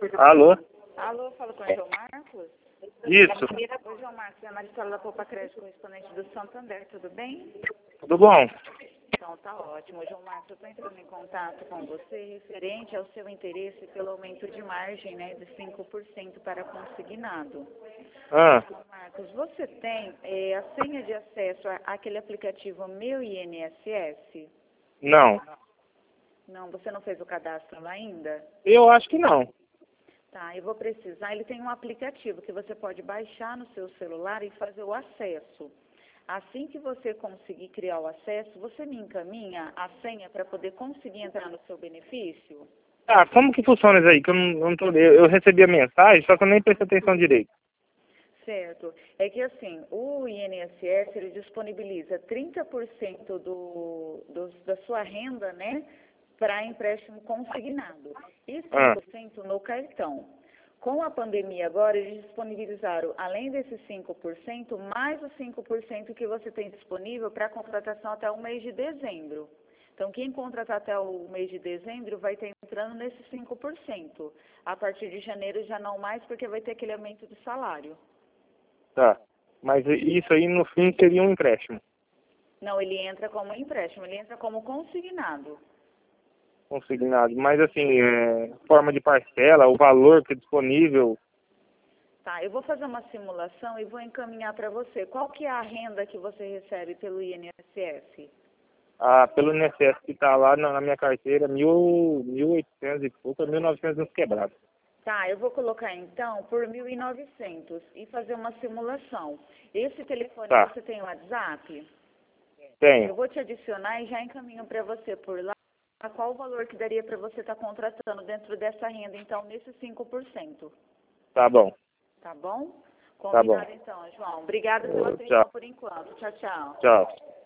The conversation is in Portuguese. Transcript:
Alô? Alô, falo com o João Marcos? Isso. Oi, João Marcos, é a Maristola da Poupa Crédito, correspondente do Santander, tudo bem? Tudo bom? Então, tá ótimo. João Marcos, eu estou entrando em contato com você referente ao seu interesse pelo aumento de margem, né, de 5% para consignado. Ah, João Marcos, você tem a senha de acesso àquele aplicativo Meu INSS? não. Não, você não fez o cadastro lá ainda? Eu acho que não. Tá, eu vou precisar. Ele tem um aplicativo que você pode baixar no seu celular e fazer o acesso. Assim que você conseguir criar o acesso, você me encaminha a senha para poder conseguir entrar no seu benefício? Ah, como que funciona isso aí? Que eu não tô... eu recebi a mensagem, só que eu nem prestei atenção direito. Certo. É que assim, o INSS ele disponibiliza 30% da sua renda, né, para empréstimo consignado e Ah, 5% no cartão. Com a pandemia agora, eles disponibilizaram, além desses 5%, mais os 5% que você tem disponível para contratação até o mês de dezembro. Então, quem contratar até o mês de dezembro vai estar entrando nesses 5%. A partir de janeiro já não mais, porque vai ter aquele aumento de salário. tá. Mas isso aí no fim seria um empréstimo. Não, ele entra como empréstimo, ele entra como consignado. Consignado. Mas assim, forma de parcela, o valor que é disponível. Tá, eu vou fazer uma simulação e vou encaminhar para você. Qual que é a renda que você recebe pelo INSS? Ah, pelo INSS que está lá na minha carteira, 1.800 e pouco, 1.900 uns quebrados. Tá, eu vou colocar então por 1.900 e fazer uma simulação. Esse telefone Tá, você tem o WhatsApp? Eu tenho. vou te adicionar e já encaminho para você por lá qual o valor que daria para você estar contratando dentro dessa renda, então, nesses 5%. Tá bom, Tá bom? tá bom. Combinado então, João. Obrigada pela Tchau, atenção por enquanto. Tchau, tchau. tchau.